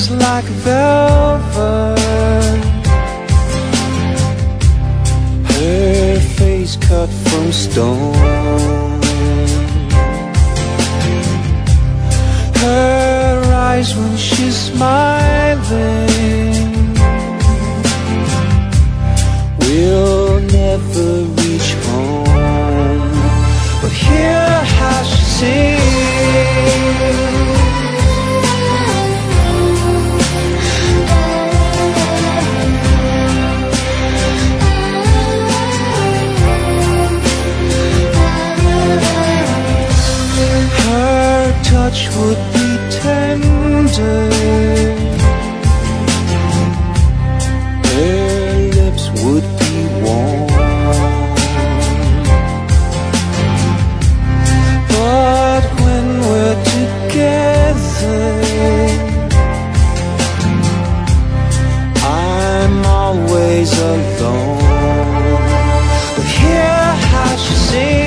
is like velvet, her face cut from stone, her eyes when she's smiling will never reach home, but hear how she sings. Touch would be tender, her lips would be warm, but when we're together, I'm always alone. But hear how she sings.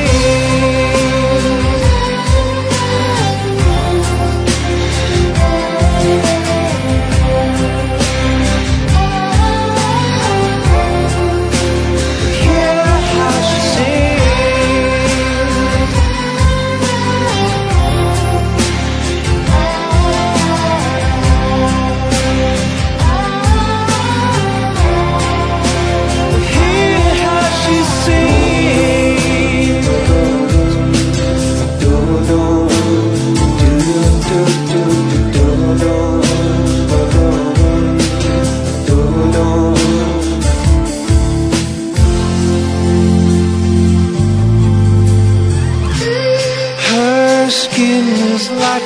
Skin is like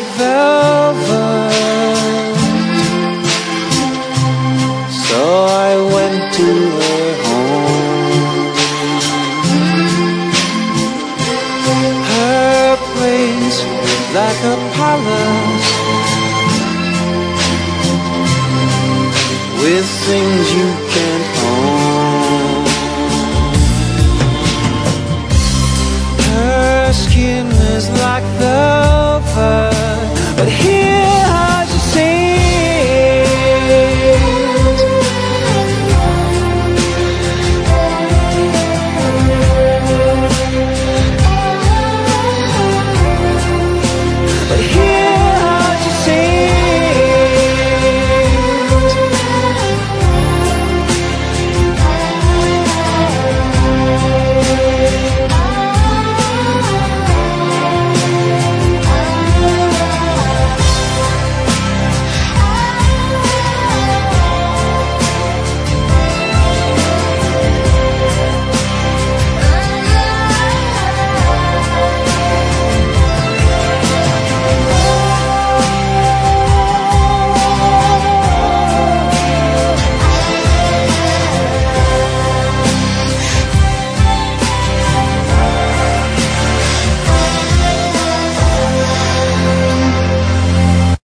velvet, so I went to her home. Her place like a palace with things